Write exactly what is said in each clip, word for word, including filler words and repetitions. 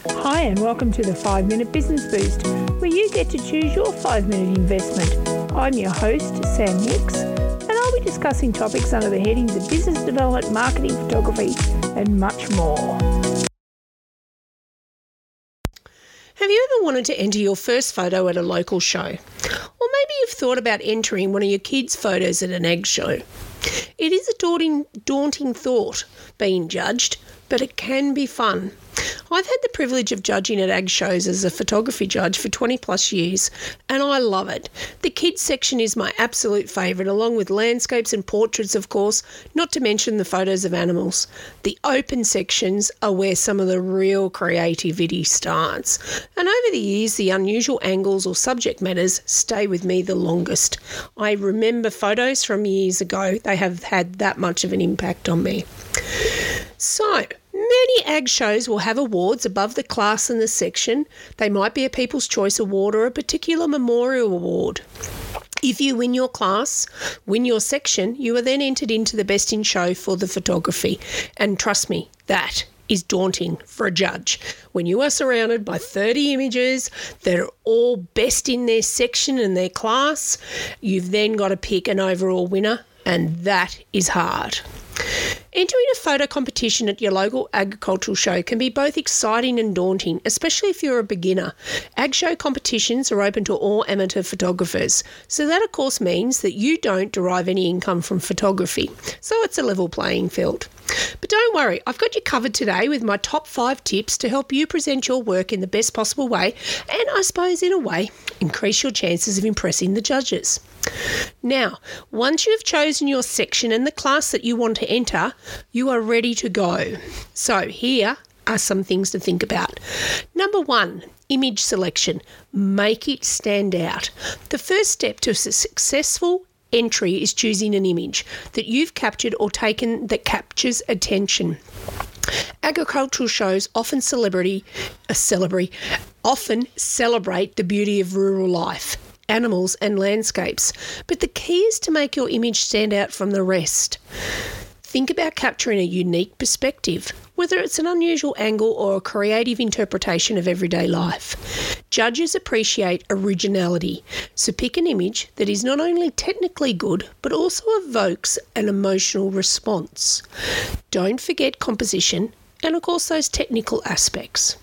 Hi and welcome to the five minute Business Boost, where you get to choose your five minute investment. I'm your host, Sam Hicks, and I'll be discussing topics under the headings of business development, marketing, photography, and much more. Have you ever wanted to enter your first photo at a local show? Or maybe you've thought about entering one of your kids' photos at an ag show. It is a daunting, daunting thought, being judged, but it can be fun. I've had the privilege of judging at ag shows as a photography judge for twenty plus years, and I love it. The kids section is my absolute favourite, along with landscapes and portraits, of course, not to mention the photos of animals. The open sections are where some of the real creativity starts. And over the years, the unusual angles or subject matters stay with me the longest. I remember photos from years ago. They have had that much of an impact on me. So, many ag shows will have awards above the class and the section. They might be a People's Choice Award or a particular memorial award. If you win your class, win your section, you are then entered into the Best in Show for the photography. And trust me, that is daunting for a judge. When you are surrounded by thirty images that are all best in their section and their class, you've then got to pick an overall winner, and that is hard. Entering a photo competition at your local agricultural show can be both exciting and daunting, especially if you're a beginner. Ag show competitions are open to all amateur photographers, so that of course means that you don't derive any income from photography. So it's a level playing field. But don't worry, I've got you covered today with my top five tips to help you present your work in the best possible way and, I suppose, in a way, increase your chances of impressing the judges. Now, once you have chosen your section and the class that you want to enter, you are ready to go. So here are some things to think about. Number one, image selection. Make it stand out. The first step to a successful entry is choosing an image that you've captured or taken that captures attention. Agricultural shows often celebrity, a celebrity, often celebrate the beauty of rural life, animals and landscapes, but the key is to make your image stand out from the rest. Think about capturing a unique perspective, whether it's an unusual angle or a creative interpretation of everyday life. Judges appreciate originality, so pick an image that is not only technically good, but also evokes an emotional response. Don't forget composition and, of course, those technical aspects.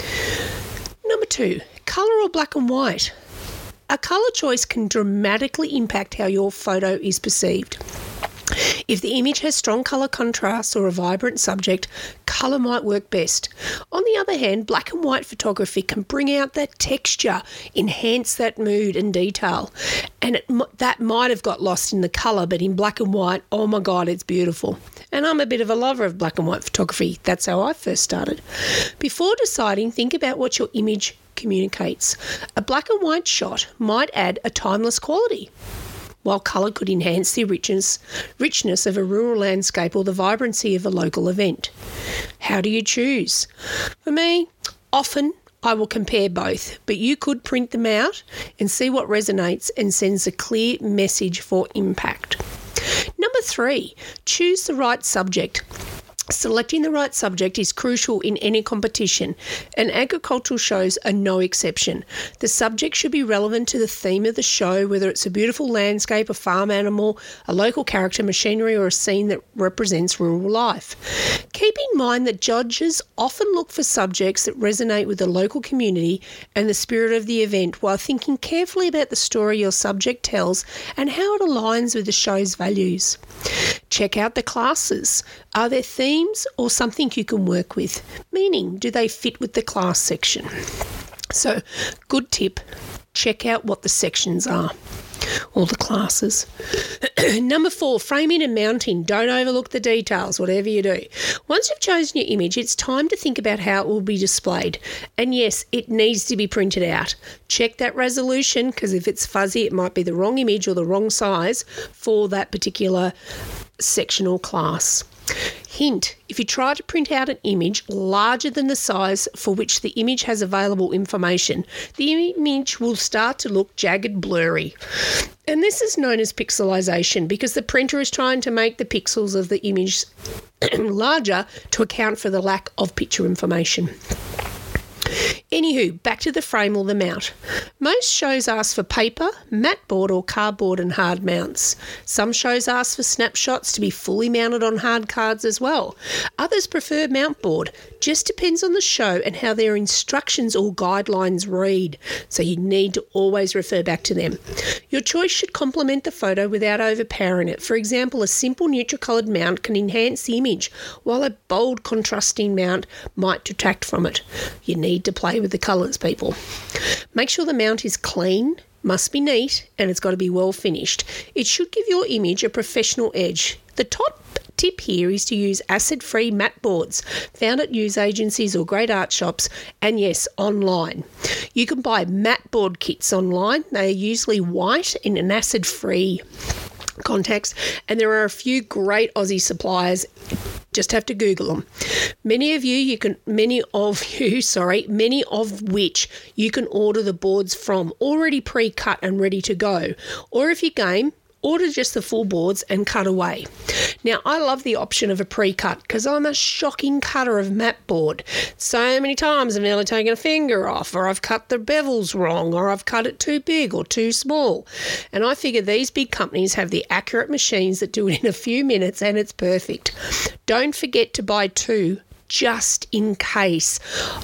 Number two, colour or black and white. A colour choice can dramatically impact how your photo is perceived. If the image has strong colour contrast or a vibrant subject, colour might work best. On the other hand, black and white photography can bring out that texture, enhance that mood and detail. And it, that might have got lost in the colour, but in black and white, oh my God, it's beautiful. And I'm a bit of a lover of black and white photography. That's how I first started. Before deciding, think about what your image communicates. A black and white shot might add a timeless quality, while colour could enhance the richness, richness of a rural landscape or the vibrancy of a local event. How do you choose? For me, often I will compare both, but you could print them out and see what resonates and sends a clear message for impact. Number three, choose the right subject. Selecting the right subject is crucial in any competition, and agricultural shows are no exception. The subject should be relevant to the theme of the show, whether it's a beautiful landscape, a farm animal, a local character, machinery, or a scene that represents rural life. Keep in mind that judges often look for subjects that resonate with the local community and the spirit of the event, while thinking carefully about the story your subject tells and how it aligns with the show's values. Check out the classes. Are there themes or something you can work with? Meaning, do they fit with the class section? So, good tip, check out what the sections are, or the classes. Number four, framing and mounting. Don't overlook the details, whatever you do. Once you've chosen your image, it's time to think about how it will be displayed. And yes, it needs to be printed out. Check that resolution, because if it's fuzzy, it might be the wrong image or the wrong size for that particular sectional class. Hint, if you try to print out an image larger than the size for which the image has available information, the image will start to look jagged, blurry. And this is known as pixelization because the printer is trying to make the pixels of the image larger to account for the lack of picture information. Anywho, back to the frame or the mount. Most shows ask for paper, matte board or cardboard and hard mounts. Some shows ask for snapshots to be fully mounted on hard cards as well. Others prefer mount board. Just depends on the show and how their instructions or guidelines read, so you need to always refer back to them. Your choice should complement the photo without overpowering it. For example, a simple neutral coloured mount can enhance the image, while a bold contrasting mount might detract from it. You need to play with the colours, people. Make sure the mount is clean, must be neat, and it's got to be well finished. It should give your image a professional edge. The top tip here is to use acid-free matte boards found at news agencies or great art shops, and yes, online. You can buy matte board kits online. They are usually white in an acid-free context, and there are a few great Aussie suppliers. Just have to Google them. Many of you, you can, many of you, sorry, many of which you can order the boards from already pre-cut and ready to go. Or if you game, order just the full boards and cut away. Now, I love the option of a pre-cut because I'm a shocking cutter of matte board. So many times I've nearly taken a finger off, or I've cut the bevels wrong, or I've cut it too big or too small. And I figure these big companies have the accurate machines that do it in a few minutes and it's perfect. Don't forget to buy two just in case.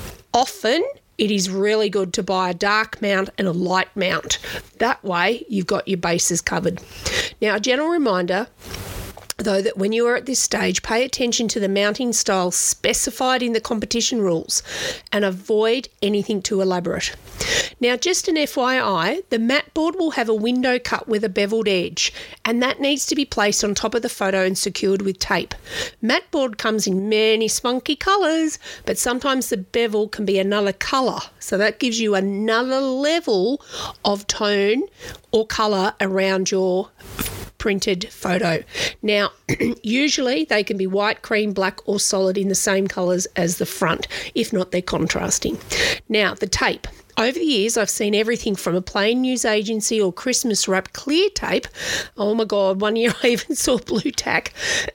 Often, it is really good to buy a dark mount and a light mount. That way, you've got your bases covered. Now, a general reminder, though, that when you are at this stage, pay attention to the mounting style specified in the competition rules and avoid anything too elaborate. Now, just an F Y I, the matte board will have a window cut with a beveled edge, and that needs to be placed on top of the photo and secured with tape. Matte board comes in many spunky colours, but sometimes the bevel can be another colour, so that gives you another level of tone or colour around your printed photo. Now, usually they can be white, cream, black or solid in the same colours as the front. If not, they're contrasting. Now, the tape. Over the years, I've seen everything from a plain news agency or Christmas wrap clear tape. Oh my God, one year I even saw blue tack.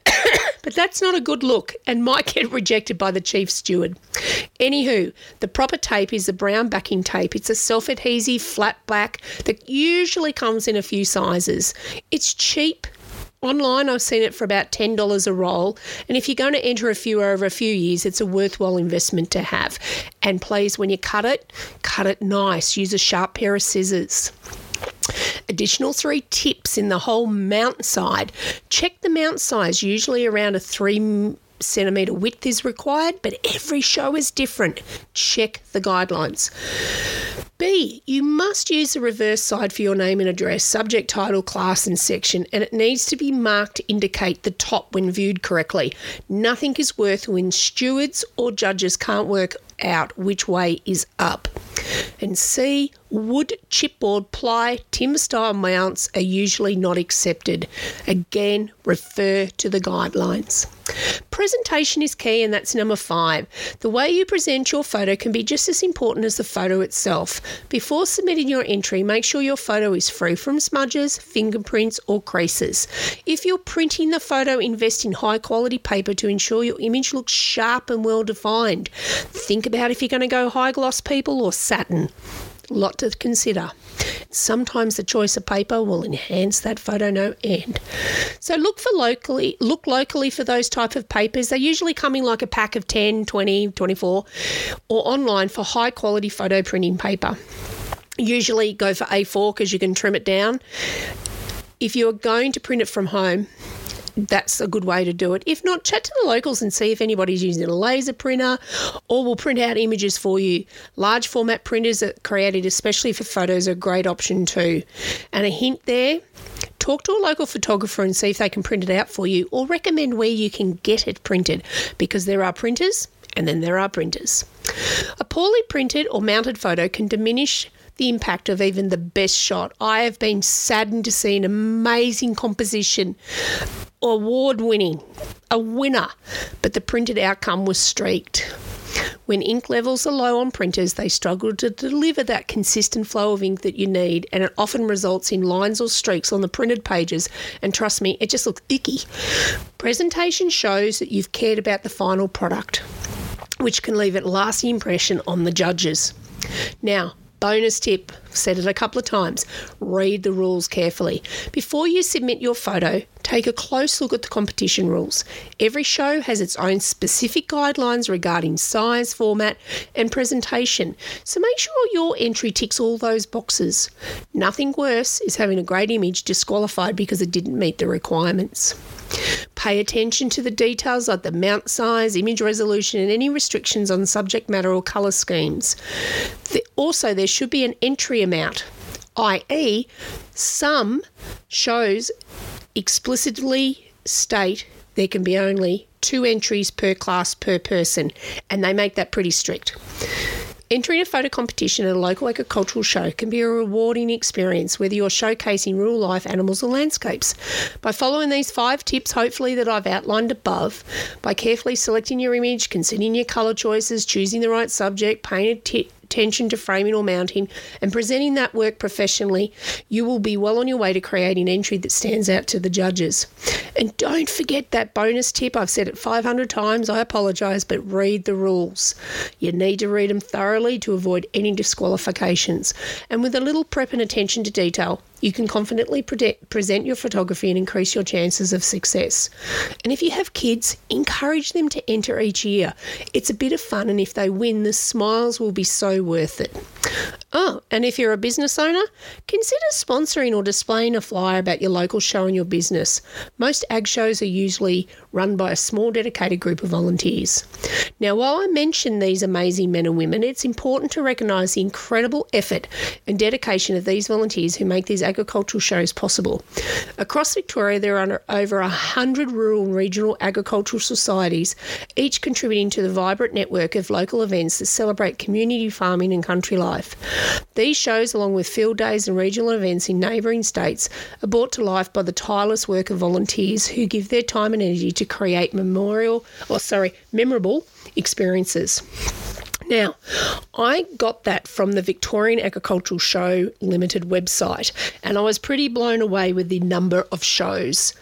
But that's not a good look and might get rejected by the chief steward. Anywho, the proper tape is the brown backing tape. It's a self-adhesive flat back that usually comes in a few sizes. It's cheap. Online, I've seen it for about ten dollars a roll, and if you're going to enter a few over a few years, it's a worthwhile investment to have. And please, when you cut it, cut it nice. Use a sharp pair of scissors. Additional three tips in the whole mount side. Check the mount size, usually around a three centimetre width is required, but every show is different. Check the guidelines. B, you must use the reverse side for your name and address, subject, title, class and section, and it needs to be marked to indicate the top when viewed correctly. Nothing is worth when stewards or judges can't work out which way is up. And C, wood, chipboard, ply, timber style mounts are usually not accepted. Again, refer to the guidelines. Presentation is key, and that's number five. The way you present your photo can be just as important as the photo itself. Before submitting your entry, make sure your photo is free from smudges, fingerprints or creases. If you're printing the photo, invest in high quality paper to ensure your image looks sharp and well defined. Think about if you're going to go high gloss, people, or satin. A lot to consider. Sometimes the choice of paper will enhance that photo no end. So look for locally, look locally for those type of papers. They usually come in like a pack of ten, twenty, twenty-four, or online for high quality photo printing paper. Usually go for A four because you can trim it down. If you're going to print it from home, that's a good way to do it. If not, chat to the locals and see if anybody's using a laser printer or will print out images for you. Large format printers that are created especially for photos are a great option too. And a hint there, talk to a local photographer and see if they can print it out for you, or recommend where you can get it printed, because there are printers and then there are printers. A poorly printed or mounted photo can diminish the impact of even the best shot. I have been saddened to see an amazing composition, award-winning, a winner, but the printed outcome was streaked. When ink levels are low on printers, they struggle to deliver that consistent flow of ink that you need, and it often results in lines or streaks on the printed pages, and trust me, it just looks icky. Presentation shows that you've cared about the final product. which can leave a lasting impression on the judges. Now, bonus tip, I've said it a couple of times, read the rules carefully. Before you submit your photo, take a close look at the competition rules. Every show has its own specific guidelines regarding size, format and presentation, so make sure your entry ticks all those boxes. Nothing worse is having a great image disqualified because it didn't meet the requirements. Pay attention to the details like the mount size, image resolution and any restrictions on subject matter or colour schemes. The, also, there should be an entry amount, that is some shows explicitly state there can be only two entries per class per person, and they make that pretty strict. Entering a photo competition at a local agricultural show can be a rewarding experience, whether you're showcasing real life animals or landscapes. By following these five tips, hopefully that I've outlined above, by carefully selecting your image, considering your colour choices, choosing the right subject, paying t- attention to framing or mounting, and presenting that work professionally, you will be well on your way to creating an entry that stands out to the judges. And don't forget that bonus tip. I've said it five hundred times, I apologise, but read the rules. You need to read them thoroughly to avoid any disqualifications. And with a little prep and attention to detail, you can confidently pre- present your photography and increase your chances of success. And if you have kids, encourage them to enter each year. It's a bit of fun, and if they win, the smiles will be so worth it. Oh, and if you're a business owner, consider sponsoring or displaying a flyer about your local show and your business. Most ag shows are usually run by a small dedicated group of volunteers. Now, while I mention these amazing men and women, it's important to recognise the incredible effort and dedication of these volunteers who make these agricultural shows possible. Across Victoria, there are over one hundred rural and regional agricultural societies, each contributing to the vibrant network of local events that celebrate community farming and country life. These shows, along with field days and regional events in neighbouring states, are brought to life by the tireless work of volunteers who give their time and energy to create memorial, or sorry, memorable experiences. Now, I got that from the Victorian Agricultural Show Limited website, and I was pretty blown away with the number of shows.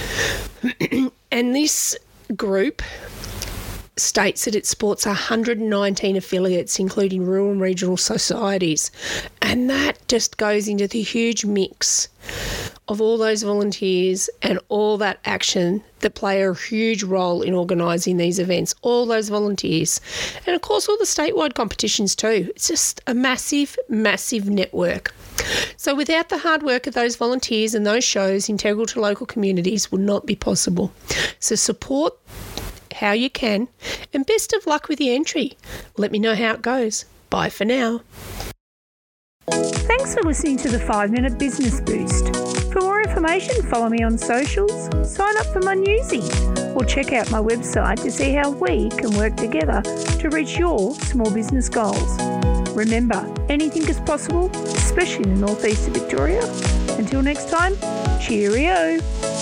And this group states that it sports one hundred nineteen affiliates, including rural and regional societies. And that just goes into the huge mix of all those volunteers and all that action that play a huge role in organising these events, all those volunteers. And of course, all the statewide competitions too. It's just a massive, massive network. So without the hard work of those volunteers and those shows integral to local communities would not be possible. So support how you can, and best of luck with the entry. Let me know how it goes. Bye for now. Thanks for listening to the five minute Business Boost. For more information, follow me on socials, sign up for my newsy, or check out my website to see how we can work together to reach your small business goals. Remember, anything is possible, especially in the northeast of Victoria. Until next time, cheerio.